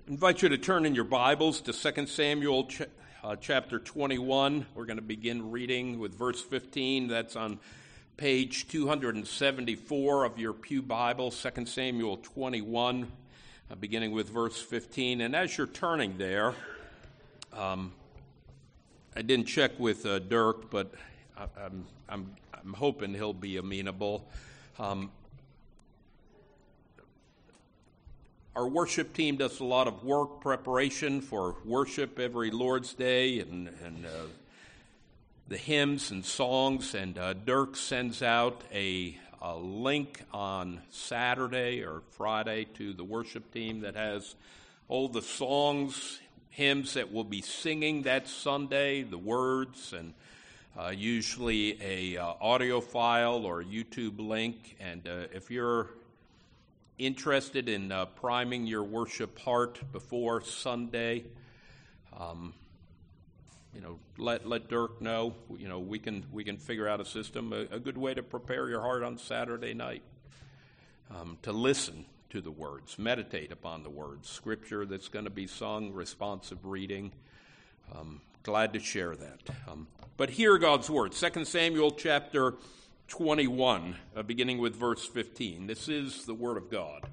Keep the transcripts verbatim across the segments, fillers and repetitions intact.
I invite you to turn in your Bibles to Second Samuel ch- uh, chapter twenty-one. We're going to begin reading with verse fifteen. That's on page two seventy-four of your Pew Bible, Second Samuel twenty-one, uh, beginning with verse fifteen. And as you're turning there, um, I didn't check with uh, Dirk, but I, I'm, I'm, I'm hoping he'll be amenable. Um, Our worship team does a lot of work preparation for worship every Lord's Day and, and uh, the hymns and songs. And uh, Dirk sends out a, a link on Saturday or Friday to the worship team that has all the songs, hymns that we'll be singing that Sunday, the words, and uh, usually a uh, audio file or YouTube link. And uh, if you're interested in uh, priming your worship heart before Sunday, um, you know, let let Dirk know. You know, we can we can figure out a system, a, a good way to prepare your heart on Saturday night, um, to listen to the words, meditate upon the words, scripture that's going to be sung, responsive reading. Um, glad to share that. Um, but hear God's word. Second Samuel chapter twenty-one, uh, beginning with verse fifteen. This is the word of God.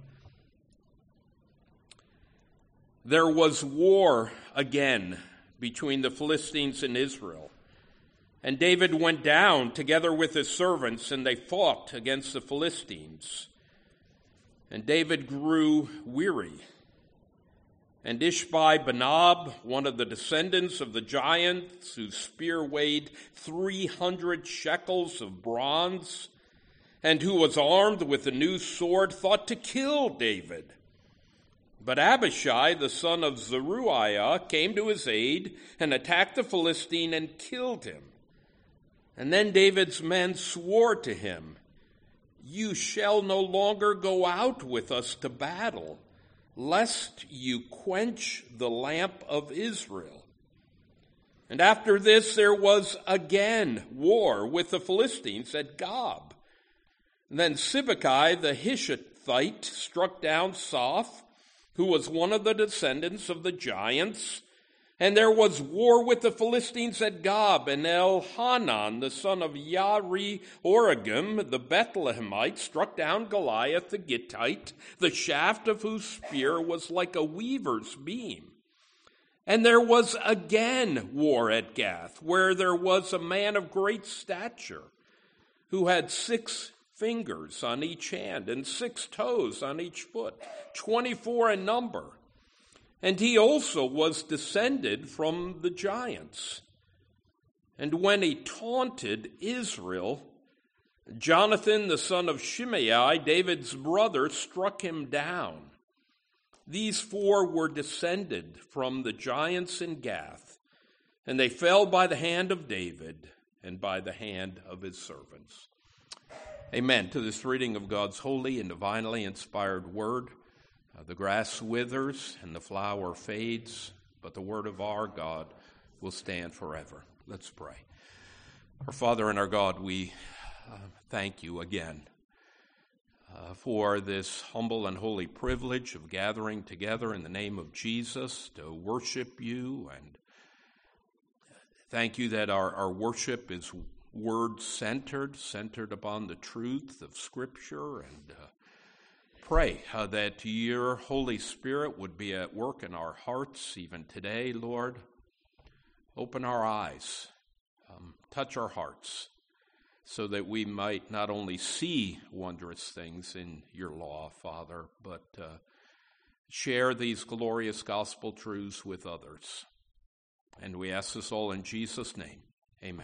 There was war again between the Philistines and Israel. And David went down together with his servants, and they fought against the Philistines. And David grew weary. And Ishbi-Benob, one of the descendants of the giants, whose spear weighed three hundred shekels of bronze, and who was armed with a new sword, thought to kill David. But Abishai, the son of Zeruiah, came to his aid and attacked the Philistine and killed him. And then David's men swore to him, "You shall no longer go out with us to battle, lest you quench the lamp of Israel." And after this there was again war with the Philistines at Gob. And then Sibbecai the Hushathite struck down Soph, who was one of the descendants of the giants. And there was war with the Philistines at Gob, and Elhanan, the son of Yari-Oregim, the Bethlehemite, struck down Goliath the Gittite, the shaft of whose spear was like a weaver's beam. And there was again war at Gath, where there was a man of great stature, who had six fingers on each hand and six toes on each foot, twenty-four in number. And he also was descended from the giants. And when he taunted Israel, Jonathan, the son of Shimei, David's brother, struck him down. These four were descended from the giants in Gath, and they fell by the hand of David and by the hand of his servants. Amen. To this reading of God's holy and divinely inspired word. Uh, the grass withers and the flower fades, but the word of our God will stand forever. Let's pray. Our Father and our God, we uh, thank you again uh, for this humble and holy privilege of gathering together in the name of Jesus to worship you. And thank you that our, our worship is word-centered, centered upon the truth of Scripture, and uh, pray uh, that your Holy Spirit would be at work in our hearts even today, Lord. Open our eyes, um, touch our hearts, so that we might not only see wondrous things in your law, Father, but uh, share these glorious gospel truths with others. And we ask this all in Jesus' name. Amen.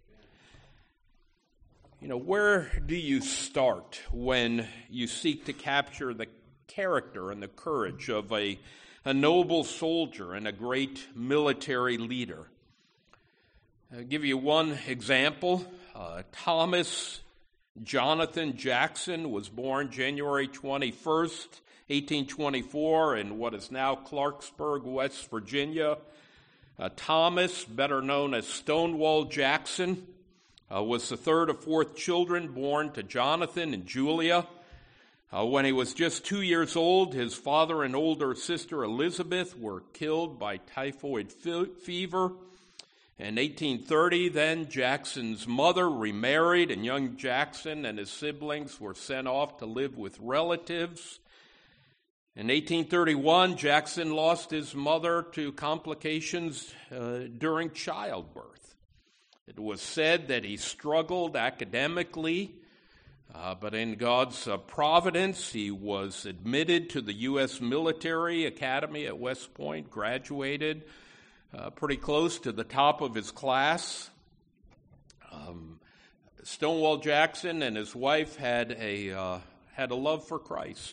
You know, where do you start when you seek to capture the character and the courage of a, a noble soldier and a great military leader? I'll give you one example. Uh, Thomas Jonathan Jackson was born January twenty-first, eighteen twenty-four, in what is now Clarksburg, West Virginia. Uh, Thomas, better known as Stonewall Jackson, Uh, was the third of fourth children born to Jonathan and Julia. Uh, when he was just two years old, his father and older sister Elizabeth were killed by typhoid fe- fever. In eighteen thirty, then, Jackson's mother remarried, and young Jackson and his siblings were sent off to live with relatives. In eighteen thirty-one, Jackson lost his mother to complications uh, during childbirth. It was said that he struggled academically, uh, but in God's uh, providence, he was admitted to the U S Military Academy at West Point, graduated uh, pretty close to the top of his class. Um, Stonewall Jackson and his wife had a uh, had a love for Christ.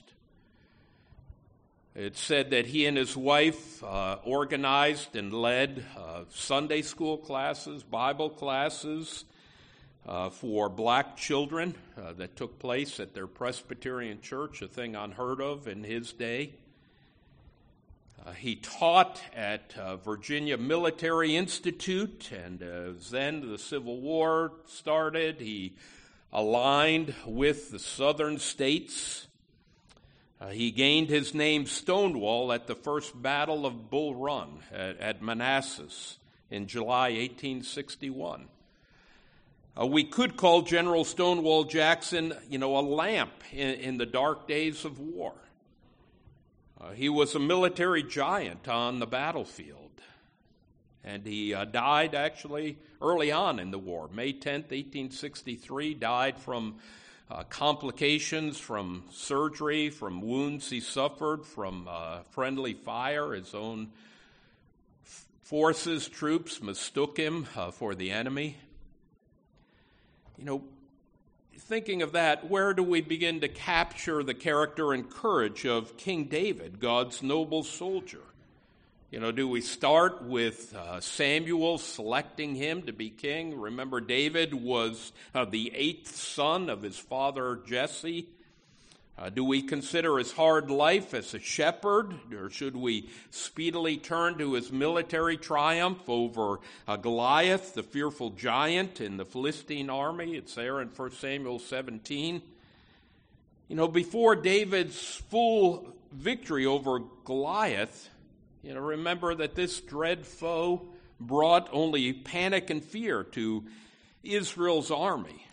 It's said that he and his wife uh, organized and led uh, Sunday school classes, Bible classes uh, for black children uh, that took place at their Presbyterian church, a thing unheard of in his day. Uh, he taught at uh, Virginia Military Institute, and uh, then the Civil War started. He aligned with the southern states. Uh, he gained his name Stonewall at the first Battle of Bull Run at, at Manassas in July eighteen sixty-one. Uh, we could call General Stonewall Jackson, you know, a lamp in, in the dark days of war. Uh, he was a military giant on the battlefield, and he uh, died actually early on in the war. May tenth, eighteen sixty-three, died from Uh, complications from surgery, from wounds he suffered, from uh, friendly fire. His own f- forces, troops, mistook him uh, for the enemy. You know, thinking of that, where do we begin to capture the character and courage of King David, God's noble soldier? You know, do we start with uh, Samuel selecting him to be king? Remember, David was uh, the eighth son of his father Jesse. Uh, do we consider his hard life as a shepherd, or should we speedily turn to his military triumph over uh, Goliath, the fearful giant in the Philistine army? It's there in First Samuel seventeen. You know, before David's full victory over Goliath, You know, remember that this dread foe brought only panic and fear to Israel's army.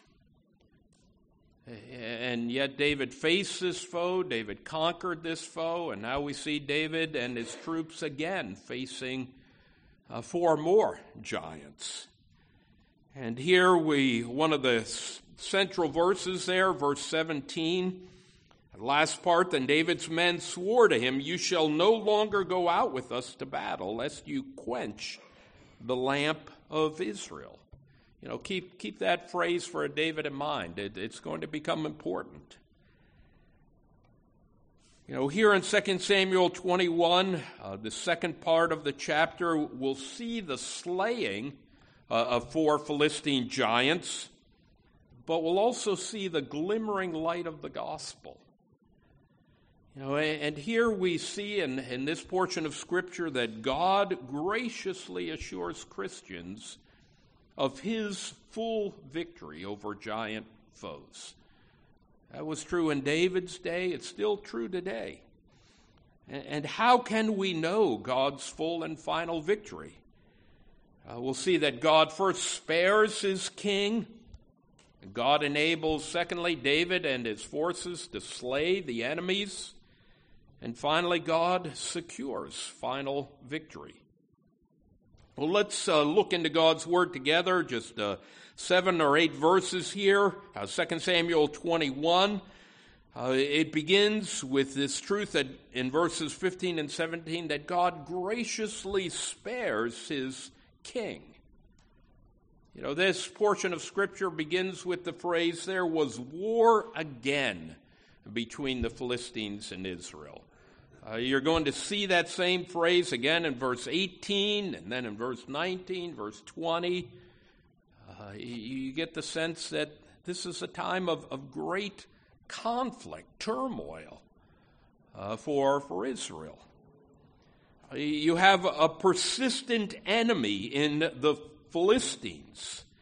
And yet David faced this foe, David conquered this foe, and now we see David and his troops again facing uh, four more giants. And here we, one of the central verses there, verse seventeen, last part, then David's men swore to him, you shall no longer go out with us to battle, lest you quench the lamp of Israel. You know, keep keep that phrase for David in mind. It, it's going to become important. You know, here in Second Samuel twenty-one, uh, the second part of the chapter, we'll see the slaying uh, of four Philistine giants, but we'll also see the glimmering light of the gospel. You know, and here we see in, in this portion of Scripture that God graciously assures Christians of his full victory over giant foes. That was true in David's day. It's still true today. And, and how can we know God's full and final victory? Uh, we'll see that God first spares his king. God enables, secondly, David and his forces to slay the enemies. And finally, God secures final victory. Well, let's uh, look into God's Word together, just uh, seven or eight verses here. Uh, Second Samuel twenty-one. Uh, it begins with this truth that in verses fifteen and seventeen that God graciously spares his king. You know, this portion of Scripture begins with the phrase, there was war again between the Philistines and Israel. Uh, you're going to see that same phrase again in verse eighteen, and then in verse nineteen, verse twenty. Uh, you, you get the sense that this is a time of, of great conflict, turmoil uh, for, for Israel. Uh, you have a persistent enemy in the Philistines.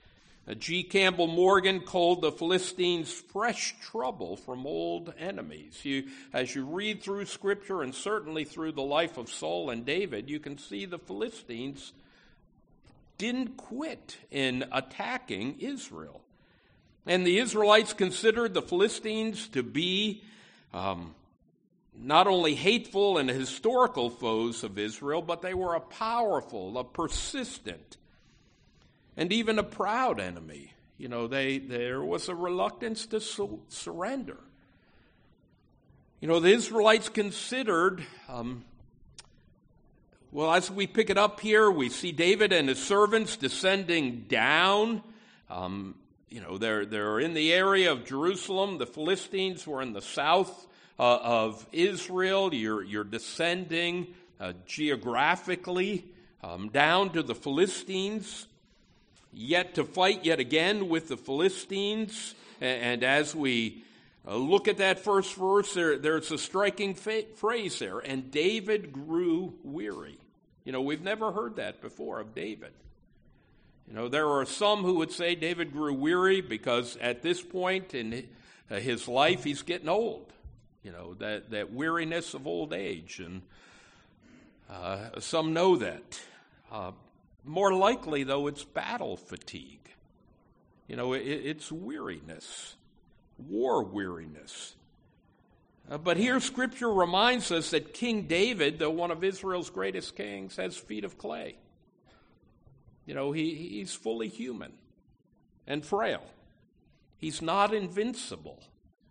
Uh, G. Campbell Morgan called the Philistines fresh trouble from old enemies. You, as you read through Scripture and certainly through the life of Saul and David, you can see the Philistines didn't quit in attacking Israel. And the Israelites considered the Philistines to be um, not only hateful and historical foes of Israel, but they were a powerful, a persistent, and even a proud enemy. You know, they there was a reluctance to su- surrender. You know, the Israelites considered, um, well, as we pick it up here, we see David and his servants descending down. Um, you know, they're, they're in the area of Jerusalem. The Philistines were in the south uh, of Israel. You're, you're descending uh, geographically um, down to the Philistines, yet to fight yet again with the Philistines. And, and as we uh, look at that first verse, there, there's a striking fa- phrase there, and David grew weary. You know, we've never heard that before of David. You know, there are some who would say David grew weary because at this point in his life, he's getting old. You know, that, that weariness of old age. And uh, some know that. Uh, more likely, though, it's battle fatigue. You know, it, it's weariness, war weariness. Uh, but here Scripture reminds us that King David, though one of Israel's greatest kings, has feet of clay. You know, he, he's fully human and frail. He's not invincible.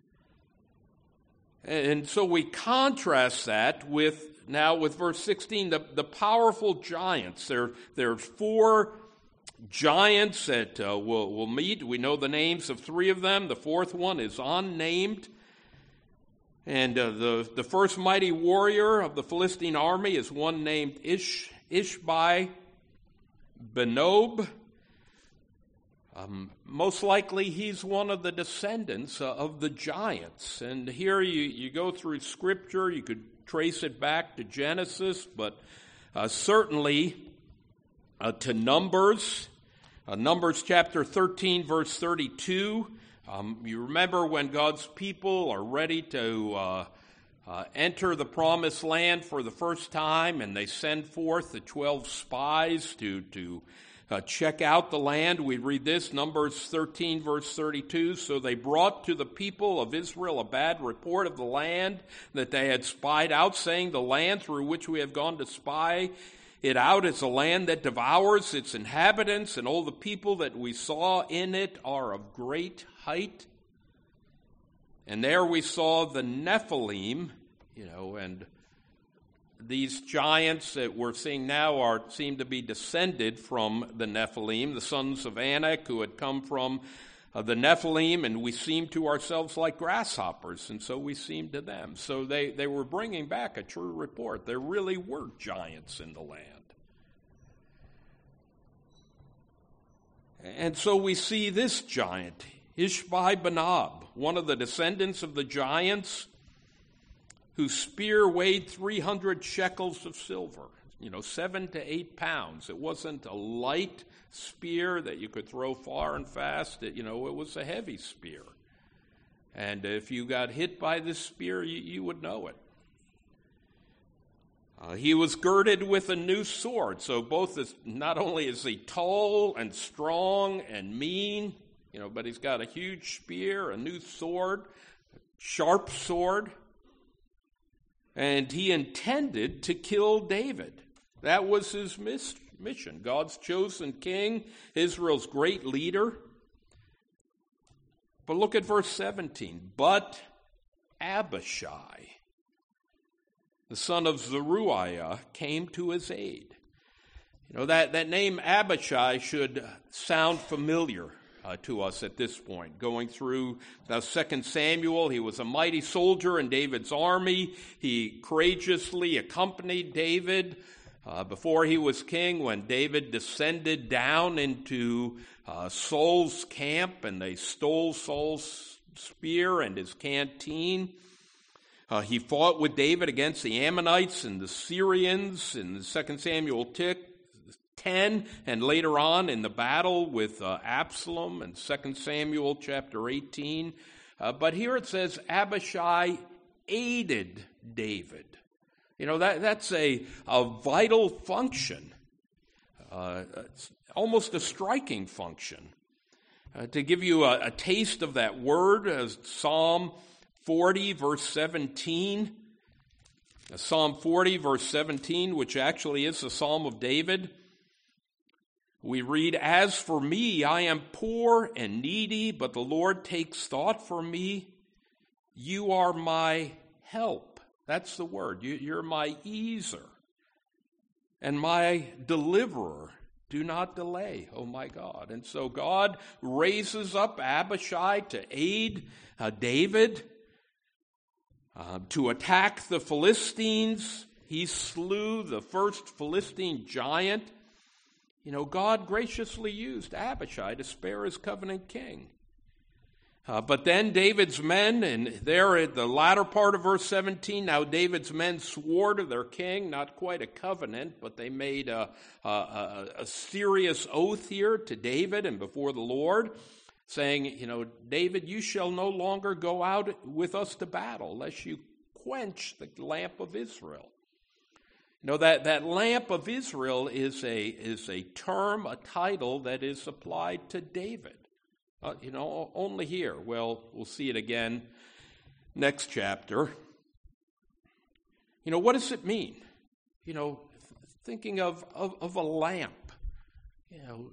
And so we contrast that with, now with verse sixteen, the, the powerful giants. There, there are four giants that uh, will will meet. We know the names of three of them. The fourth one is unnamed. And uh, the, the first mighty warrior of the Philistine army is one named Ish, Ishbi Benob. Um, most likely he's one of the descendants uh, of the giants. And here you, you go through Scripture, you could trace it back to Genesis, but uh, certainly uh, to Numbers. Uh, Numbers chapter thirteen, verse thirty-two. Um, you remember when God's people are ready to uh, uh, enter the promised land for the first time, and they send forth the twelve spies to, to uh, check out the land. We read this, Numbers thirteen, verse thirty-two. So they brought to the people of Israel a bad report of the land that they had spied out, saying, the land through which we have gone to spy it out is a land that devours its inhabitants, and all the people that we saw in it are of great height. And there we saw the Nephilim, you know, and these giants that we're seeing now are seem to be descended from the Nephilim, the sons of Anak, who had come from uh, the Nephilim, and we seem to ourselves like grasshoppers, and so we seem to them. So they, they were bringing back a true report. There really were giants in the land. And so we see this giant, Ishbi Benob, one of the descendants of the giants, whose spear weighed three hundred shekels of silver, you know, seven to eight pounds. It wasn't a light spear that you could throw far and fast. It, you know, it was a heavy spear. And if you got hit by this spear, you, you would know it. Uh, he was girded with a new sword. So both is, not only is he tall and strong and mean, you know, but he's got a huge spear, a new sword, a sharp sword. And he intended to kill David. That was his mis- mission. God's chosen king, Israel's great leader. But look at verse seventeen. But Abishai, the son of Zeruiah, came to his aid. You know, that, that name Abishai should sound familiar uh, to us at this point. Going through uh, Second Samuel, he was a mighty soldier in David's army. He courageously accompanied David uh, before he was king when David descended down into uh, Saul's camp and they stole Saul's spear and his canteen. Uh, he fought with David against the Ammonites and the Syrians in the Second Samuel ten, and later on in the battle with uh, Absalom in Second Samuel chapter eighteen. Uh, but here it says Abishai aided David. You know, that that's a, a vital function, uh, it's almost a striking function. Uh, to give you a, a taste of that word, as Psalm forty, verse seventeen, Psalm forty, verse seventeen, which actually is the Psalm of David, we read, "As for me, I am poor and needy, but the Lord takes thought for me. You are my help." That's the word. You, you're my easer and my deliverer. Do not delay, oh my God. And so God raises up Abishai to aid uh, David, uh, to attack the Philistines. He slew the first Philistine giant. You know, God graciously used Abishai to spare his covenant king. Uh, but then David's men, and there at the latter part of verse seventeen, now David's men swore to their king, not quite a covenant, but they made a, a, a, a serious oath here to David and before the Lord, saying, you know, David, you shall no longer go out with us to battle, lest you quench the lamp of Israel. You know, that, that lamp of Israel is a, is a term, a title that is applied to David. Uh, you know, only here. Well, we'll see it again next chapter. You know, what does it mean? You know, thinking of, of, of a lamp. You know,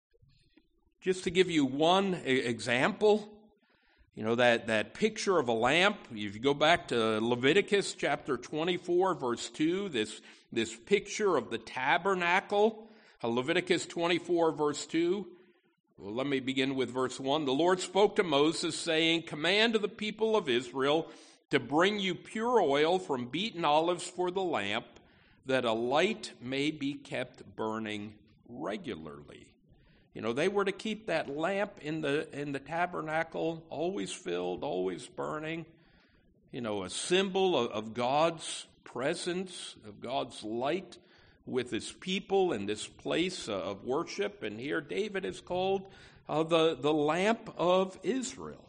just to give you one example, you know, that, that picture of a lamp, if you go back to Leviticus chapter twenty-four, verse two, this, this picture of the tabernacle, Leviticus twenty-four, verse two, well, let me begin with verse one. The Lord spoke to Moses, saying, "Command to the people of Israel to bring you pure oil from beaten olives for the lamp, that a light may be kept burning regularly." You know, they were to keep that lamp in the in the tabernacle always filled, always burning. You know, a symbol of, of God's presence, of God's light with his people in this place of worship. And here David is called uh, the, the lamp of Israel.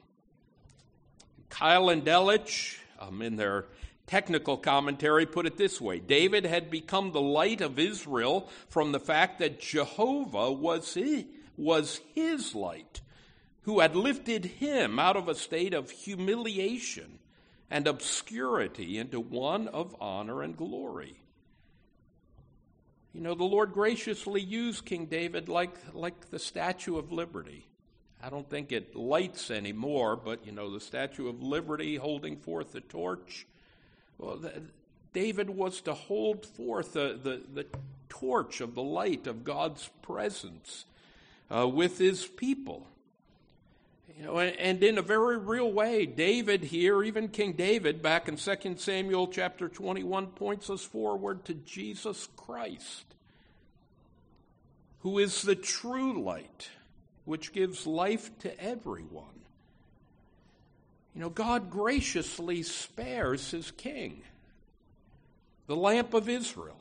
Kyle and Delitzsch, um, in their technical commentary, put it this way: David had become the light of Israel from the fact that Jehovah was his, was his light, who had lifted him out of a state of humiliation and obscurity into one of honor and glory. You know, the Lord graciously used King David like, like the Statue of Liberty. I don't think it lights anymore, but, you know, the Statue of Liberty holding forth the torch. Well, the, David was to hold forth the, the, the torch of the light of God's presence uh, with his people. You know, and, and in a very real way, David here, even King David, back in Second Samuel chapter twenty-one, points us forward to Jesus Christ, who is the true light, which gives life to everyone. You know, God graciously spares his king, the lamp of Israel.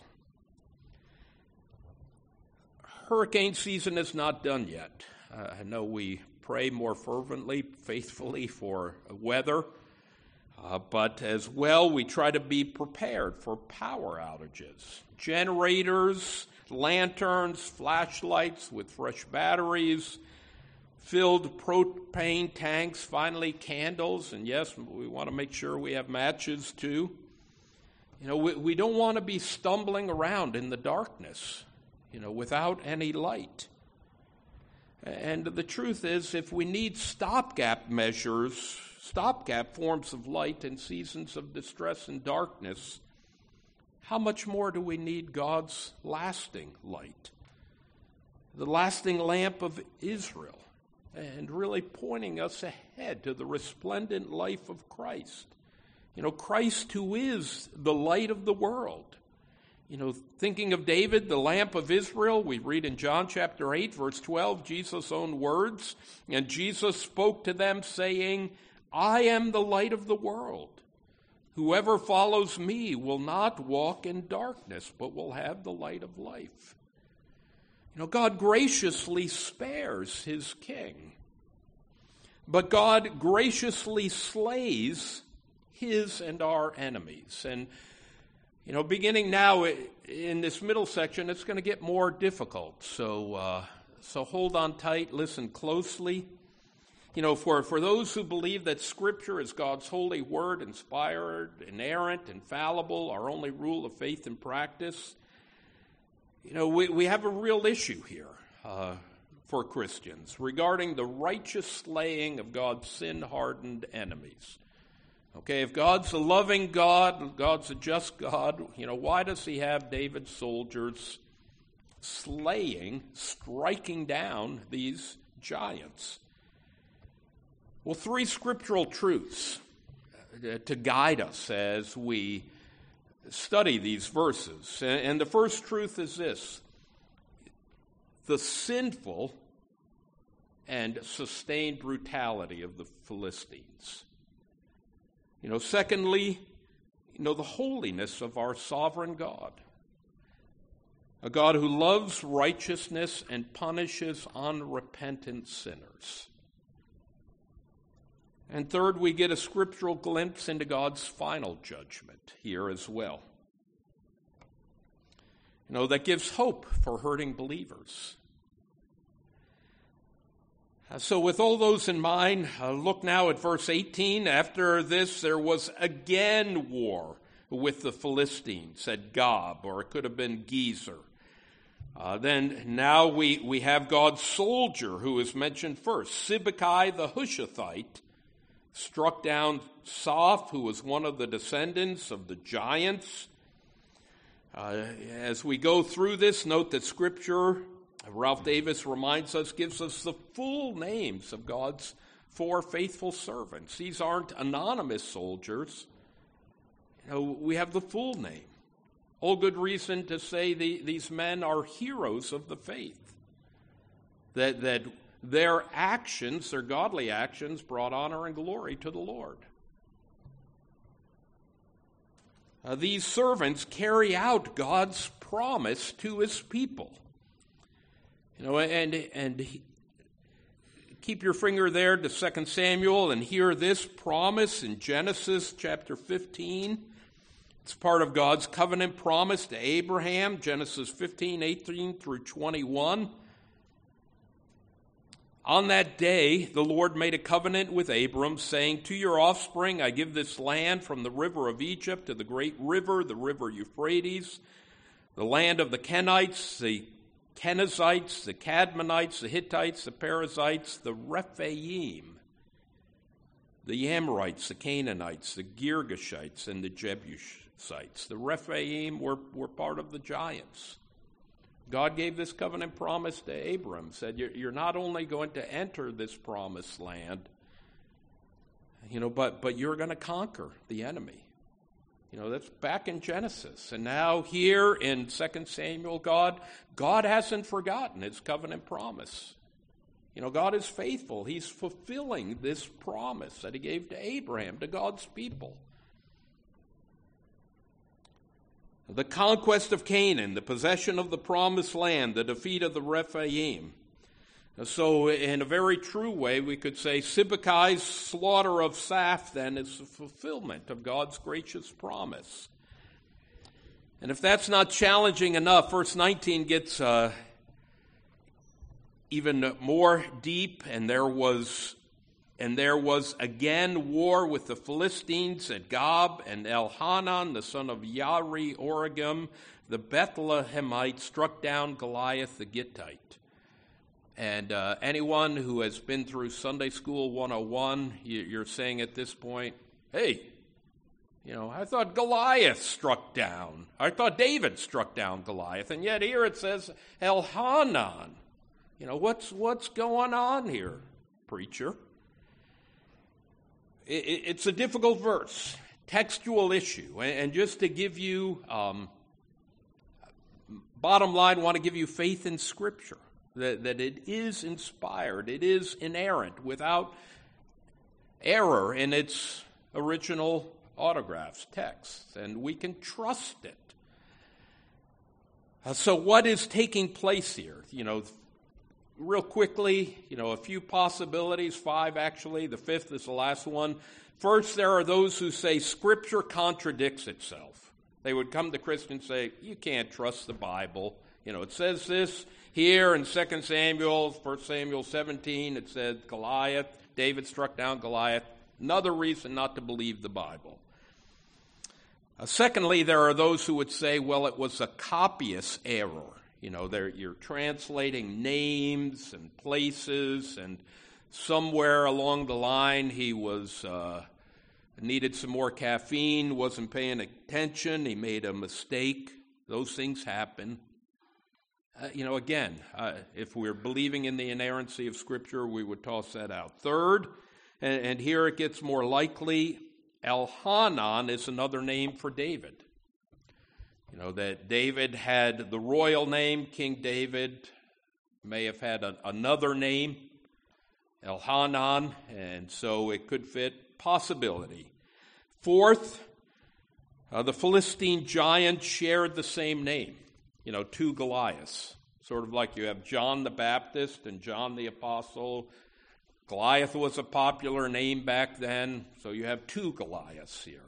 Hurricane season is not done yet. Uh, I know we pray more fervently, faithfully for weather, uh, but as well we try to be prepared for power outages. Generators, lanterns, flashlights with fresh batteries, filled propane tanks, finally candles, and yes, we want to make sure we have matches too. You know, we, we don't want to be stumbling around in the darkness, you know, without any light. And the truth is, if we need stopgap measures, stopgap forms of light in seasons of distress and darkness, how much more do we need God's lasting light? The lasting lamp of Israel, and really pointing us ahead to the resplendent life of Christ. You know, Christ who is the light of the world. You know, thinking of David, the lamp of Israel, we read in John chapter eight, verse twelve, Jesus' own words, and Jesus spoke to them saying, "I am the light of the world. Whoever follows me will not walk in darkness, but will have the light of life." You know, God graciously spares his king, but God graciously slays his and our enemies. And, you know, beginning now in this middle section, it's going to get more difficult. So, uh, so hold on tight, listen closely. You know, for, for those who believe that Scripture is God's holy word, inspired, inerrant, infallible, our only rule of faith and practice, you know, we, we have a real issue here uh, for Christians regarding the righteous slaying of God's sin-hardened enemies. Okay, if God's a loving God, God's a just God, you know, why does he have David's soldiers slaying, striking down these giants? Well, three scriptural truths to guide us as we study these verses. And the first truth is this: the sinful and sustained brutality of the Philistines. You know, secondly, you know, the holiness of our sovereign God. A God who loves righteousness and punishes unrepentant sinners. And third, we get a scriptural glimpse into God's final judgment here as well. You know, that gives hope for hurting believers. Uh, so with all those in mind, uh, look now at verse eighteen. After this, there was again war with the Philistines at Gob, or it could have been Gezer. Uh, then now we, we have God's soldier who is mentioned first. Sibbecai the Hushathite struck down Soph, who was one of the descendants of the giants. Uh, as we go through this, note that Scripture, Ralph Davis reminds us, gives us the full names of God's four faithful servants. These aren't anonymous soldiers. You know, we have the full name. All good reason to say the, these men are heroes of the faith. That, that their actions, their godly actions, brought honor and glory to the Lord. Uh, these servants carry out God's promise to his people. You know, and and he, keep your finger there to Second Samuel and hear this promise in Genesis chapter fifteen. It's part of God's covenant promise to Abraham, Genesis fifteen, eighteen through twenty-one. On that day, the Lord made a covenant with Abram, saying, "To your offspring I give this land from the river of Egypt to the great river, the river Euphrates, the land of the Kenites, the Kenizzites, the Cadmonites, the Hittites, the Perizzites, the Rephaim, the Amorites, the Canaanites, the Girgashites, and the Jebusites." The Rephaim were, were part of the giants. God gave this covenant promise to Abram, said, you're, you're not only going to enter this promised land, you know, but, but you're going to conquer the enemy. You know, that's back in Genesis. And now here in Second Samuel, God, God hasn't forgotten his covenant promise. You know, God is faithful. He's fulfilling this promise that he gave to Abraham, to God's people. The conquest of Canaan, the possession of the promised land, the defeat of the Rephaim. So in a very true way, we could say Sibbecai's slaughter of Soph then is the fulfillment of God's gracious promise. And if that's not challenging enough, verse nineteen gets uh, even more deep, and there was and there was again war with the Philistines at Gob, and Elhanan, the son of Yari Oregim, the Bethlehemite, struck down Goliath the Gittite. And uh, anyone who has been through Sunday School one oh one, you're saying at this point, hey, you know, I thought Goliath struck down. I thought David struck down Goliath. And yet here it says Elhanan. You know, what's what's going on here, preacher? It, it, it's a difficult verse, textual issue. And, and just to give you, um, bottom line, I want to give you faith in Scripture. That, that it is inspired, it is inerrant, without error in its original autographs, texts, and we can trust it. Uh, so what is taking place here? You know, real quickly, you know, a few possibilities, five actually. The fifth is the last one. First, there are those who say Scripture contradicts itself. They would come to Christians and say, you can't trust the Bible. You know, it says this here in Second Samuel, First Samuel seventeen, it said Goliath, David struck down Goliath. Another reason not to believe the Bible. Uh, secondly, there are those who would say, well, it was a copyist error. You know, you're translating names and places, and somewhere along the line he was uh, needed some more caffeine, wasn't paying attention, he made a mistake. Those things happen. Uh, you know, again, uh, if we're believing in the inerrancy of Scripture, we would toss that out. Third, and, and here it gets more likely, Elhanan is another name for David. You know, that David had the royal name, King David may have had a, another name, Elhanan, and so it could fit. Possibility. Fourth, uh, the Philistine giant shared the same name, you know, two Goliaths. Sort of like you have John the Baptist and John the Apostle. Goliath was a popular name back then, so you have two Goliaths here.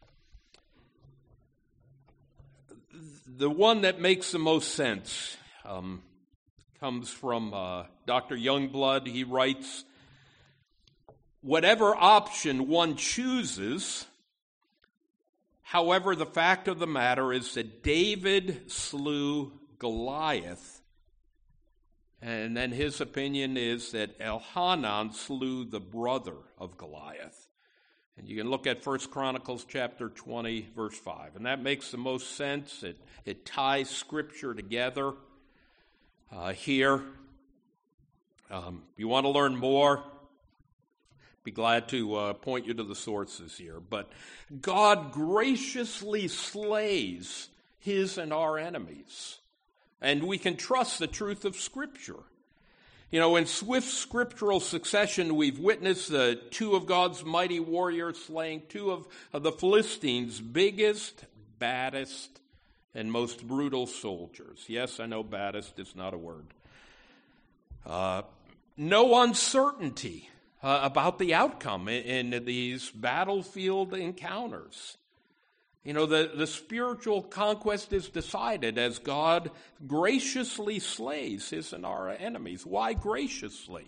The one that makes the most sense um, comes from uh, Doctor Youngblood. He writes, whatever option one chooses, however, the fact of the matter is that David slew Goliath, and then his opinion is that Elhanan slew the brother of Goliath. And you can look at First Chronicles chapter twenty, verse five. And that makes the most sense. It, it ties Scripture together uh, here. Um, if you want to learn more, be glad to uh, point you to the sources here. But God graciously slays his and our enemies. And we can trust the truth of Scripture. You know, in swift scriptural succession, we've witnessed the two of God's mighty warriors slaying two of, of the Philistines' biggest, baddest, and most brutal soldiers. Yes, I know baddest is not a word. Uh, no uncertainty uh, about the outcome in, in these battlefield encounters. You know, the, the spiritual conquest is decided as God graciously slays his and our enemies. Why graciously?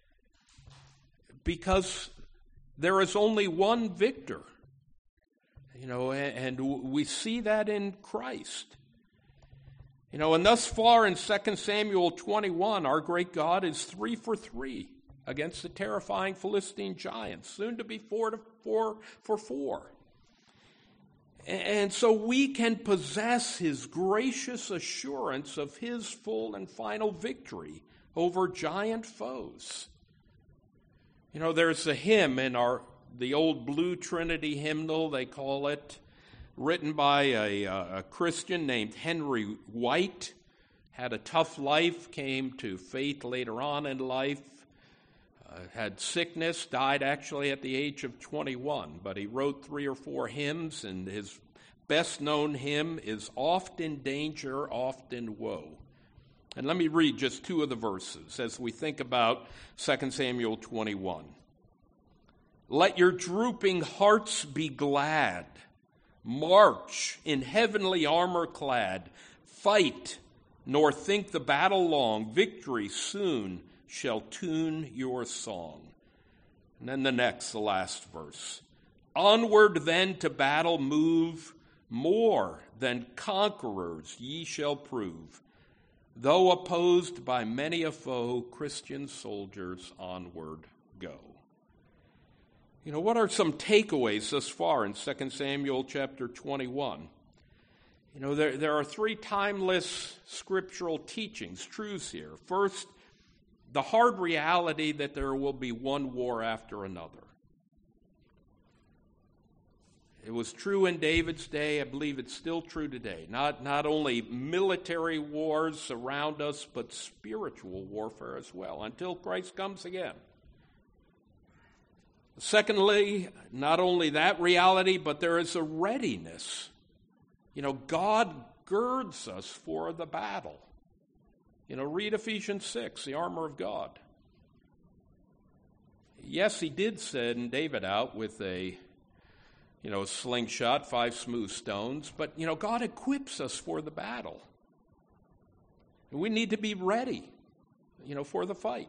Because there is only one victor. You know, and, and we see that in Christ. You know, and thus far in Second Samuel twenty-one, our great God is three for three against the terrifying Philistine giants, soon to be four to four for four. And so we can possess his gracious assurance of his full and final victory over giant foes. You know, there's a hymn in our the old Blue Trinity hymnal, they call it, written by a, a Christian named Henry White. Had a tough life, came to faith later on in life, uh, had sickness, died actually at the age of twenty-one, but he wrote three or four hymns, and his best-known hymn is Oft in Danger, Oft in Woe. And let me read just two of the verses as we think about Second Samuel twenty-one. Let your drooping hearts be glad. March in heavenly armor clad. Fight, nor think the battle long. Victory soon shall tune your song. And then the next, the last verse. Onward then to battle move. More than conquerors ye shall prove. Though opposed by many a foe, Christian soldiers onward go. You know, what are some takeaways thus far in Second Samuel chapter twenty-one? You know, there, there are three timeless scriptural teachings, truths here. First, the hard reality that there will be one war after another. It was true in David's day. I believe it's still true today. Not, not only military wars around us, but spiritual warfare as well, until Christ comes again. Secondly, not only that reality, but there is a readiness. You know, God girds us for the battle. You know, read Ephesians six, the armor of God. Yes, he did send David out with a, you know, a slingshot, five smooth stones, but, you know, God equips us for the battle. We need to be ready, you know, for the fight.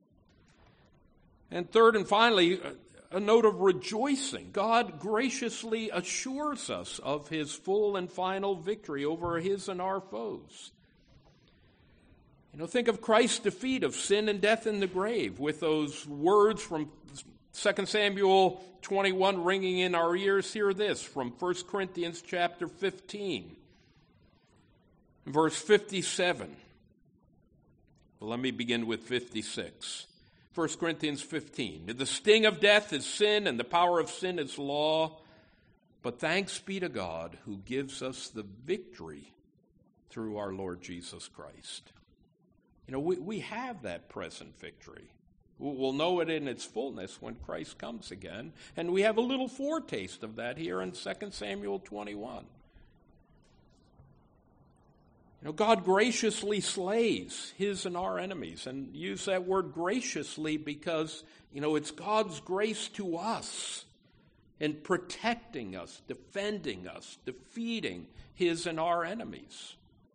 And third and finally, a note of rejoicing. God graciously assures us of his full and final victory over his and our foes. You know, think of Christ's defeat of sin and death in the grave with those words from Second Samuel twenty-one ringing in our ears. Hear this from First Corinthians chapter fifteen, verse fifty-seven. Well, let me begin with fifty-six. First Corinthians fifteen. The sting of death is sin, and the power of sin is law. But thanks be to God who gives us the victory through our Lord Jesus Christ. You know, we, we have that present victory. We'll know it in its fullness when Christ comes again. And we have a little foretaste of that here in Second Samuel twenty-one. You know, God graciously slays his and our enemies. And use that word graciously because, you know, it's God's grace to us in protecting us, defending us, defeating his and our enemies.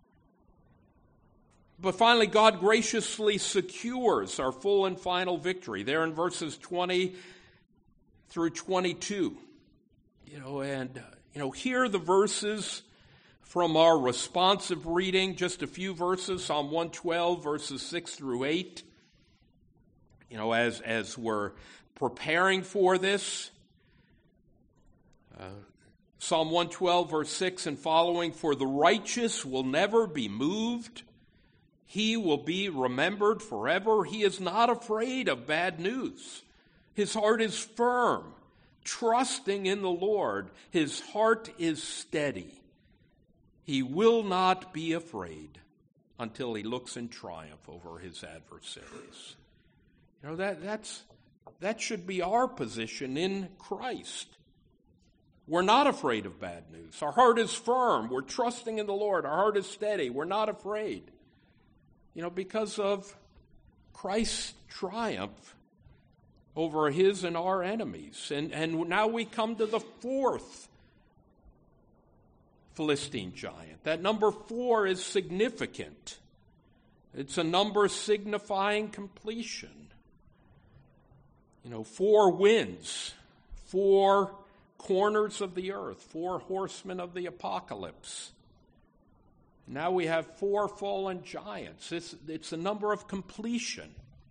But finally, God graciously secures our full and final victory. There in verses twenty through twenty-two. You know, and, uh, you know, here are the verses from our responsive reading, just a few verses, Psalm one twelve, verses six through eight. You know, as, as we're preparing for this, uh, Psalm one twelve, verse six and following, for the righteous will never be moved. He will be remembered forever. He is not afraid of bad news. His heart is firm, trusting in the Lord. His heart is steady. He will not be afraid until he looks in triumph over his adversaries. You know, that, that's, that should be our position in Christ. We're not afraid of bad news. Our heart is firm. We're trusting in the Lord. Our heart is steady. We're not afraid. You know, because of Christ's triumph over his and our enemies. And, and now we come to the fourth Philistine giant. That number four is significant. It's a number signifying completion. You know, four winds, four corners of the earth, four horsemen of the apocalypse. Now we have four fallen giants. It's, it's a number of completion.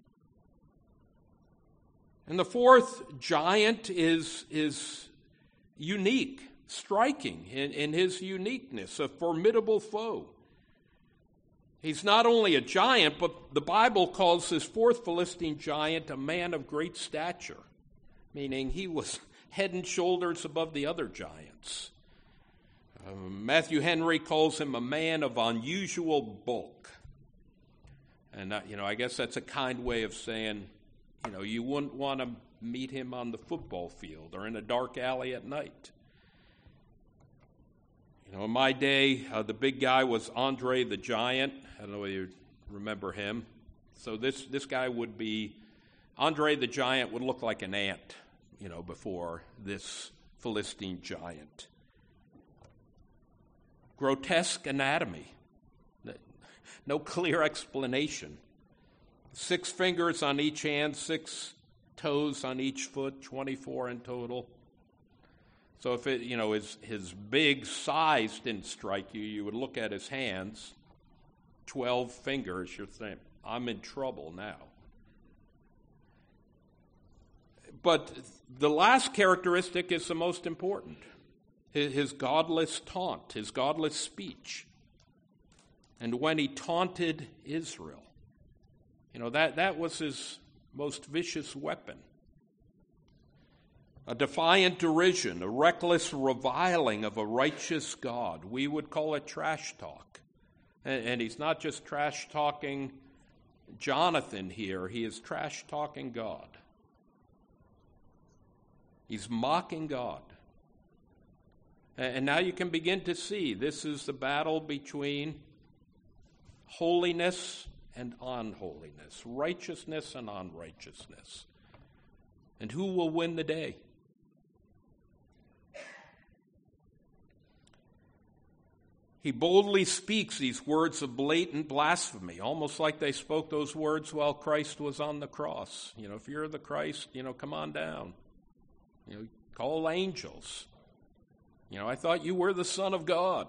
And the fourth giant is, is unique, striking in, in his uniqueness, a formidable foe. He's not only a giant, but the Bible calls this fourth Philistine giant a man of great stature, meaning he was head and shoulders above the other giants. Uh, Matthew Henry calls him a man of unusual bulk. And, uh, you know, I guess that's a kind way of saying, you know, you wouldn't want to meet him on the football field or in a dark alley at night. You know, in my day, uh, the big guy was Andre the Giant. I don't know whether you remember him. So this, this guy would be, Andre the Giant would look like an ant, you know, before this Philistine giant. Grotesque anatomy. No clear explanation. Six fingers on each hand, six toes on each foot, twenty-four in total. So if it, you know, his, his big size didn't strike you, you would look at his hands, twelve fingers, you're thinking, I'm in trouble now. But the last characteristic is the most important. His godless taunt, his godless speech. And when he taunted Israel, you know, that, that was his most vicious weapon. A defiant derision, a reckless reviling of a righteous God. We would call it trash talk. And, and he's not just trash talking Jonathan here, he is trash talking God. He's mocking God. And now you can begin to see this is the battle between holiness and unholiness, righteousness and unrighteousness. And who will win the day? He boldly speaks these words of blatant blasphemy, almost like they spoke those words while Christ was on the cross. You know, if you're the Christ, you know, come on down. You know, call angels. You know, I thought you were the Son of God.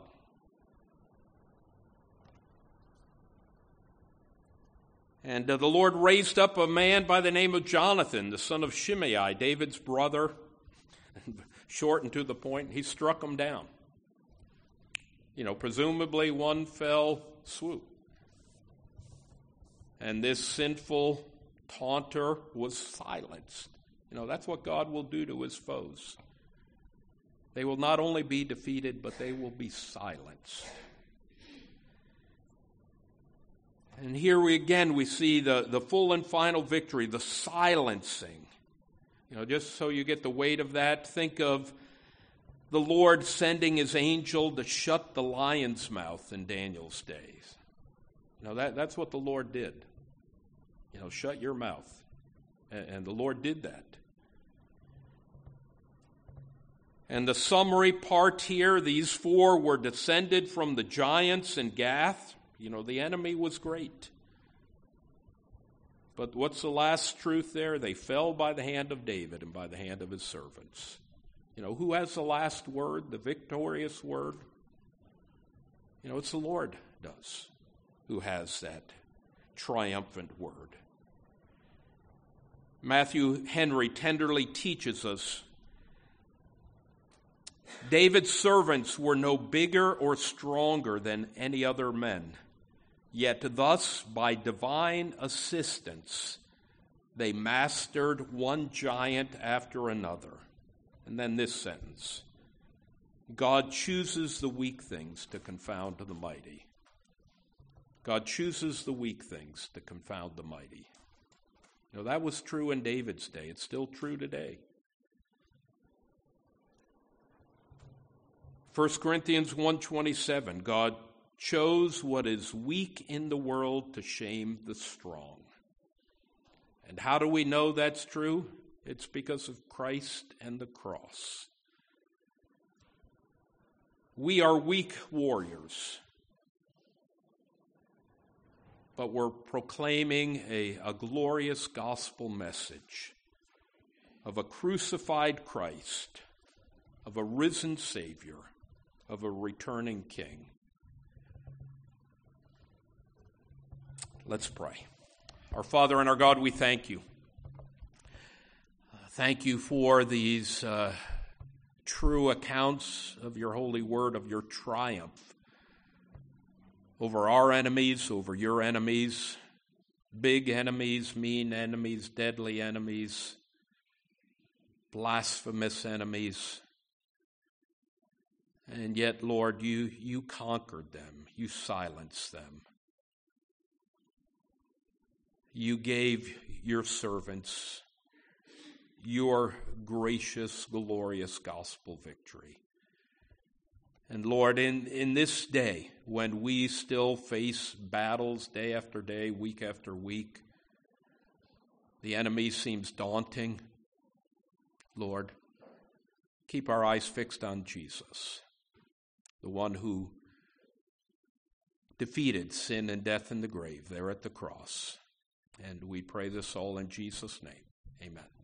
And uh, the Lord raised up a man by the name of Jonathan, the son of Shimei, David's brother. Short and to the point, he struck him down. You know, presumably one fell swoop. And this sinful taunter was silenced. You know, that's what God will do to his foes. They will not only be defeated, but they will be silenced. And here we again we see the, the full and final victory, the silencing. You know, just so you get the weight of that, think of the Lord sending his angel to shut the lion's mouth in Daniel's days. You know, that, that's what the Lord did. You know, shut your mouth. And, and the Lord did that. And the summary part here, these four were descended from the giants in Gath. You know, the enemy was great. But what's the last truth there? They fell by the hand of David and by the hand of his servants. You know, who has the last word, the victorious word? You know, it's the Lord does, who has that triumphant word. Matthew Henry tenderly teaches us David's servants were no bigger or stronger than any other men, yet thus by divine assistance they mastered one giant after another. And then this sentence, God chooses the weak things to confound the mighty. God chooses the weak things to confound the mighty. You know, that was true in David's day. It's still true today. First Corinthians one twenty-seven, God chose what is weak in the world to shame the strong. And how do we know that's true? It's because of Christ and the cross. We are weak warriors, but we're proclaiming a, a glorious gospel message of a crucified Christ, of a risen Savior, of a returning King. Let's pray. Our Father and our God, we thank you. Uh, thank you for these uh, true accounts of your holy word, of your triumph over our enemies, over your enemies, big enemies, mean enemies, deadly enemies, blasphemous enemies. And yet, Lord, you, you conquered them. You silenced them. You gave your servants your gracious, glorious gospel victory. And Lord, in, in this day, when we still face battles day after day, week after week, the enemy seems daunting. Lord, keep our eyes fixed on Jesus, the one who defeated sin and death in the grave there at the cross. And we pray this all in Jesus' name. Amen.